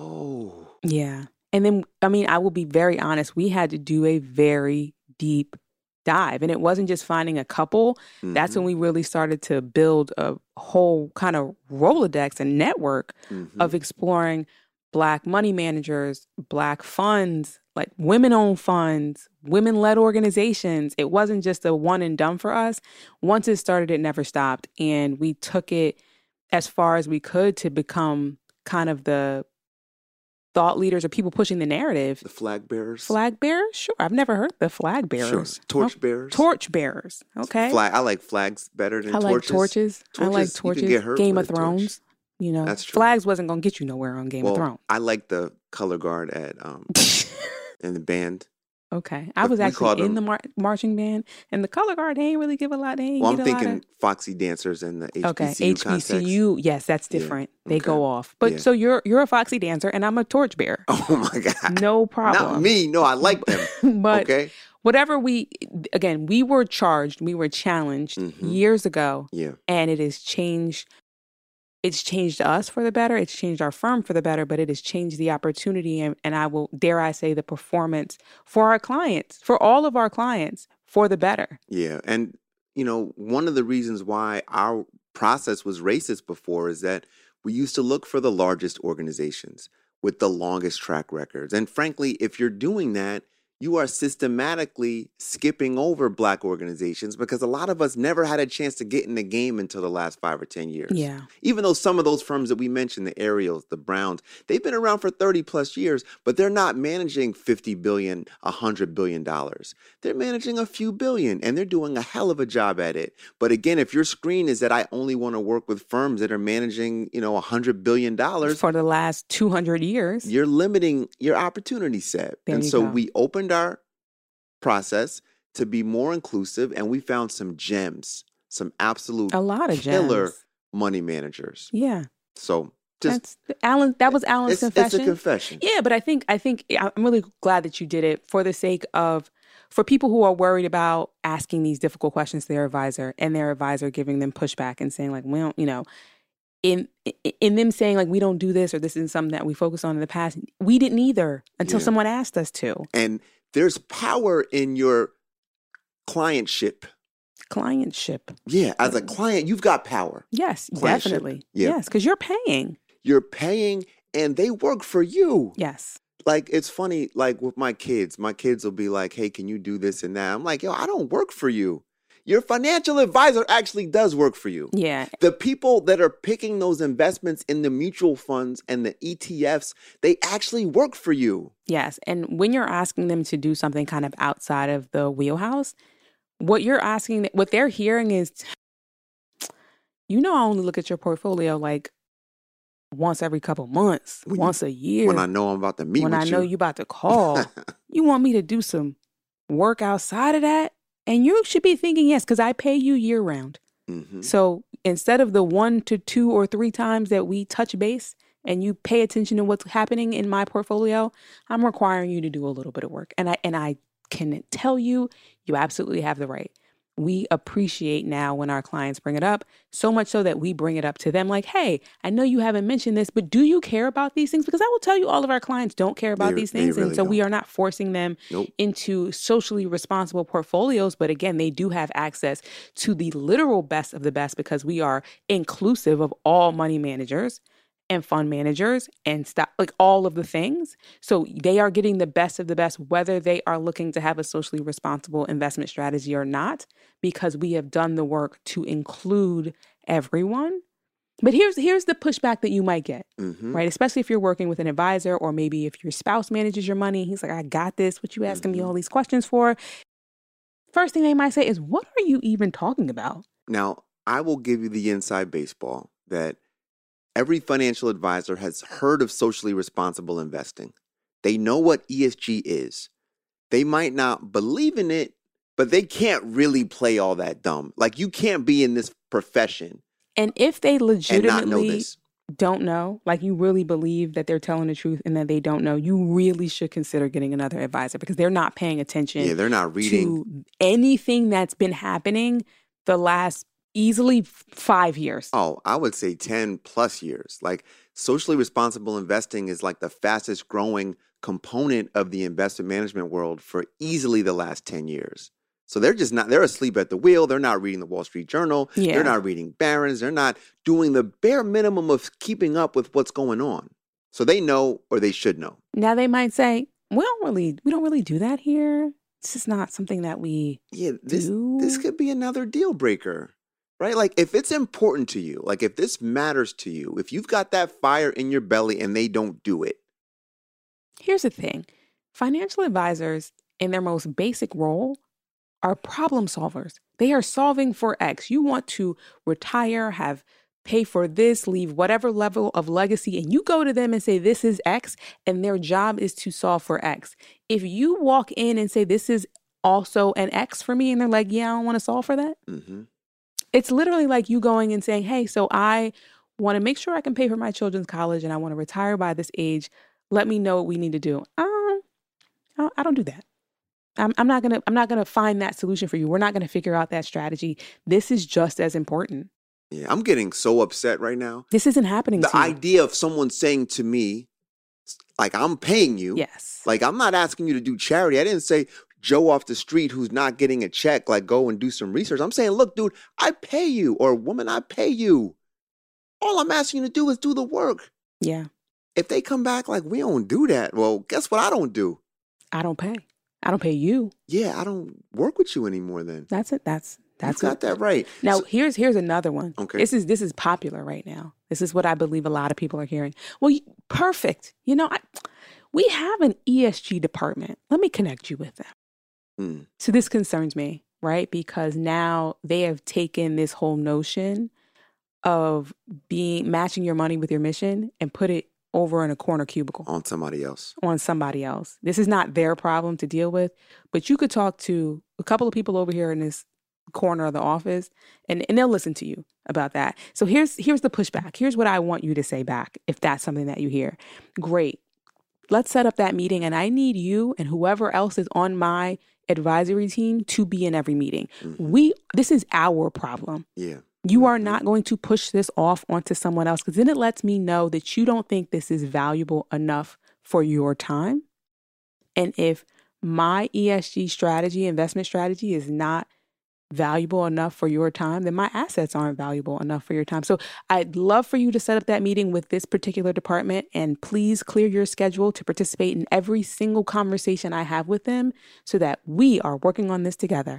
oh. Yeah. And then, I mean, I will be very honest. We had to do a very deep dive. And it wasn't just finding a couple. That's when we really started to build a whole kind of Rolodex and network of exploring Black money managers, Black funds, like women-owned funds, women-led organizations. It wasn't just a one and done for us. Once it started, it never stopped. And we took it as far as we could to become kind of the thought leaders or people pushing the narrative. The flag bearers. Flag bearers? Sure. I've never heard the flag bearers. Sure. Torch bearers. Torch bearers. Okay. I like flags better than I like torches. I like you can torches. get hurt Game with of a torch. Thrones. You know, That's true. flags wasn't going to get you nowhere on Game of Thrones. I like the color guard at in the band. Okay. I was we called actually in them- the marching band, and the color guard, they ain't really give a lot. They ain't Well, I'm get a lot thinking Foxy Dancers in the HBCU Okay, context. HBCU, yes, that's different. They okay. go off. But Yeah. so you're a Foxy dancer, and I'm a torch bearer. Oh my God. No problem. Not me. No, I like them. But Okay. whatever we were charged, we were challenged years ago, Yeah. and it has changed. It's changed us for the better. It's changed our firm for the better, but it has changed the opportunity and I will, dare I say, the performance for our clients, for all of our clients, for the better. Yeah. And, you know, one of the reasons why our process was racist before is that we used to look for the largest organizations with the longest track records. And frankly, if you're doing that, you are systematically skipping over Black organizations because a lot of us never had a chance to get in the game until the last 5 or 10 years. Yeah. Even though some of those firms that we mentioned, the Ariels, the Browns, they've been around for 30 plus years, but they're not managing $50 billion, $100 billion. They're managing a few billion and they're doing a hell of a job at it. But again, if your screen is that I only want to work with firms that are managing, $100 billion, For the last 200 years. you're limiting your opportunity set. There And you so go. we opened our process to be more inclusive and we found some gems, some absolute A lot of killer gems. money managers. So Yeah. just That was Alan's confession. It's a confession. Yeah, but I think I'm really glad that you did it for the sake of, for people who are worried about asking these difficult questions to their advisor and their advisor giving them pushback and saying like, well, in them saying like, we don't do this or this isn't something that we focused on in the past. We didn't either until Yeah. someone asked us to. And there's power in your clientship. Clientship. Yeah, as a client, you've got power. Yes, Clientship. definitely. Yeah. Yes, because you're paying. You're paying and they work for you. Yes. Like, it's funny, like with my kids will be like, hey, can you do this and that? I'm like, yo, I don't work for you. Your financial advisor actually does work for you. Yeah. The people that are picking those investments in the mutual funds and the ETFs, they actually work for you. Yes. And when you're asking them to do something kind of outside of the wheelhouse, what they're hearing is, I only look at your portfolio like once every couple months, once a year. When I know I'm about to meet with you. When I know you about to call. You want me to do some work outside of that? And you should be thinking, yes, because I pay you year round. Mm-hmm. So instead of the 1 to 2 or 3 times that we touch base and you pay attention to what's happening in my portfolio, I'm requiring you to do a little bit of work. And I can tell you, you absolutely have the right. we appreciate now when our clients bring it up, so much so that we bring it up to them like, hey, I know you haven't mentioned this, but do you care about these things? Because I will tell you, all of our clients don't care about these things. really And so we don't. are not forcing them Nope. into socially responsible portfolios. But again, they do have access to the literal best of the best because we are inclusive of all money managers and fund managers and stuff, like all of the things. So they are getting the best of the best, whether they are looking to have a socially responsible investment strategy or not, because we have done the work to include everyone. But here's the pushback that you might get, right? Especially if you're working with an advisor, or maybe if your spouse manages your money. He's like, I got this. What you asking me all these questions for? First thing they might say is, what are you even talking about? Now, I will give you the inside baseball that every financial advisor has heard of socially responsible investing. They know what ESG is. They might not believe in it, but they can't really play all that dumb. Like, you can't be in this profession And if they and not know legitimately this. don't know, like you really believe that they're telling the truth and that they don't know, you really should consider getting another advisor because they're not paying attention Yeah, they're not reading. to anything that's been happening the last easily 5 years. Oh, I would say 10 plus years. Like, socially responsible investing is like the fastest growing component of the investment management world for easily the last 10 years. So they're asleep at the wheel. They're not reading the Wall Street Journal. Yeah. They're not reading Barron's. They're not doing the bare minimum of keeping up with what's going on. So they know, or they should know. Now they might say, we don't really do that here. This is not something that we Yeah, this do. could be another deal breaker, right? Like, if it's important to you, like if this matters to you, if you've got that fire in your belly and they don't do it. Here's the thing. Financial advisors, in their most basic role, are problem solvers. They are solving for X. You want to retire, pay for this, leave whatever level of legacy, and you go to them and say, this is X, and their job is to solve for X. If you walk in and say, this is also an X for me, and they're like, yeah, I don't want to solve for that. It's literally like you going and saying, hey, so I want to make sure I can pay for my children's college and I want to retire by this age. Let me know what we need to do. I don't do that. I'm not gonna find that solution for you. We're not gonna figure out that strategy. This is just as important. Yeah, I'm getting so upset right now. This isn't happening The to you. idea of someone saying to me, like, I'm paying you. Yes. Like, I'm not asking you to do charity. I didn't say Joe off the street who's not getting a check, like, go and do some research. I'm saying, look, dude, I pay you. Or woman, I pay you. All I'm asking you to do is do the work. Yeah. If they come back like, we don't do that, well, guess what I don't do? I don't pay. I don't pay you. Yeah, I don't work with you anymore then. That's it. That's You got it. that right. Now, So- here's another one. Okay. This is popular right now. This is what I believe a lot of people are hearing. Well, perfect. You know, we have an ESG department. Let me connect you with them. So this concerns me, right? Because now they have taken this whole notion of matching your money with your mission and put it over in a corner cubicle on somebody else. on somebody else. This is not their problem to deal with, but you could talk to a couple of people over here in this corner of the office and they'll listen to you about that. So here's the pushback. Here's what I want you to say back if that's something that you hear. Great. Let's set up that meeting and I need you and whoever else is on my advisory team to be in every meeting. This is our problem. Yeah. You are not going to push this off onto someone else because then it lets me know that you don't think this is valuable enough for your time. And if my ESG strategy, investment strategy is not valuable enough for your time, then my assets aren't valuable enough for your time. So I'd love for you to set up that meeting with this particular department and please clear your schedule to participate in every single conversation I have with them so that we are working on this together.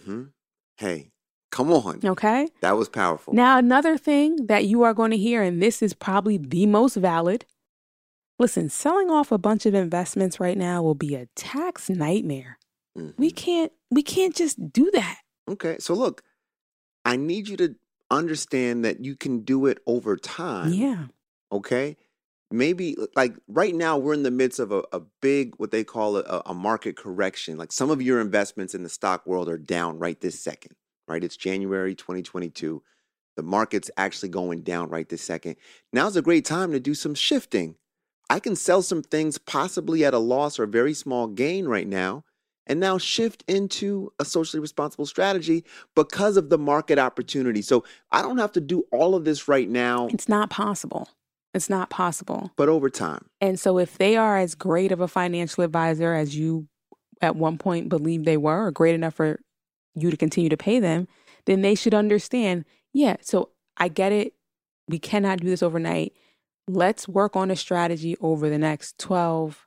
Hey, come on. Okay? That was powerful. Now, another thing that you are going to hear, and this is probably the most valid. Listen, selling off a bunch of investments right now will be a tax nightmare. We can't just do that. Okay. So look, I need you to understand that you can do it over time. Yeah. Okay. Maybe like right now we're in the midst of a big, what they call a market correction. Like some of your investments in the stock world are down right this second, right? It's January 2022. The market's actually going down right this second. Now's a great time to do some shifting. I can sell some things possibly at a loss or very small gain right now and now shift into a socially responsible strategy because of the market opportunity. So I don't have to do all of this right now. It's not possible. It's not possible. But over time. And so if they are as great of a financial advisor as you at one point believed they were, or great enough for you to continue to pay them, then they should understand, yeah, so I get it. We cannot do this overnight. Let's work on a strategy over the next 12,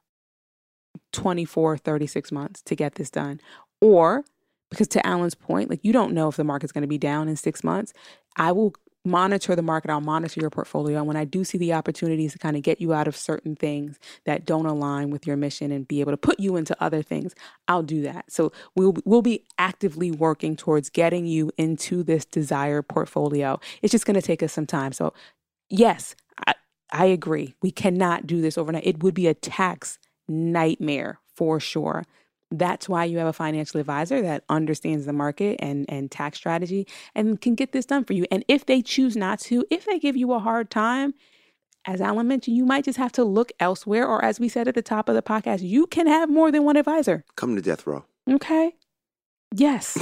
24, 36 months to get this done. Or, because to Alan's point, like, you don't know if the market's going to be down in 6 months. I will monitor the market. I'll monitor your portfolio. And when I do see the opportunities to kind of get you out of certain things that don't align with your mission and be able to put you into other things, I'll do that. So we'll be actively working towards getting you into this desired portfolio. It's just going to take us some time. So yes, I agree. We cannot do this overnight. It would be a tax nightmare for sure. That's why you have a financial advisor that understands the market and tax strategy and can get this done for you. And if they choose not to, if they give you a hard time, as Alan mentioned, you might just have to look elsewhere. Or as we said at the top of the podcast, you can have more than one advisor. Come to death row. Okay. Yes.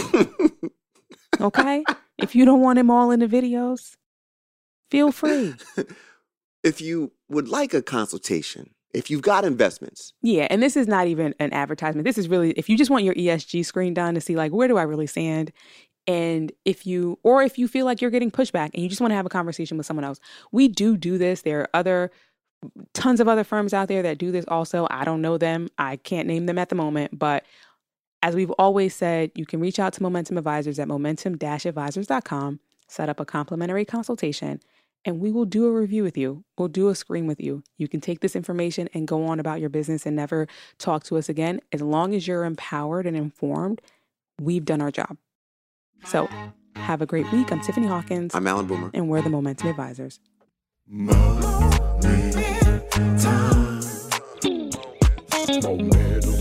Okay. If you don't want him all in the videos, feel free. If you would like a consultation, if you've got investments. Yeah, and this is not even an advertisement. This is really, if you just want your ESG screen done to see, like, where do I really stand? And if you feel like you're getting pushback and you just want to have a conversation with someone else, we do this. There are tons of other firms out there that do this also. I don't know them. I can't name them at the moment. But as we've always said, you can reach out to Momentum Advisors at momentum-advisors.com, set up a complimentary consultation, and we will do a review with you. We'll do a screen with you. You can take this information and go on about your business and never talk to us again. As long as you're empowered and informed, we've done our job. So have a great week. I'm Tiffany Hawkins. I'm Alan Boomer. And we're the Momentum Advisors. Momentum.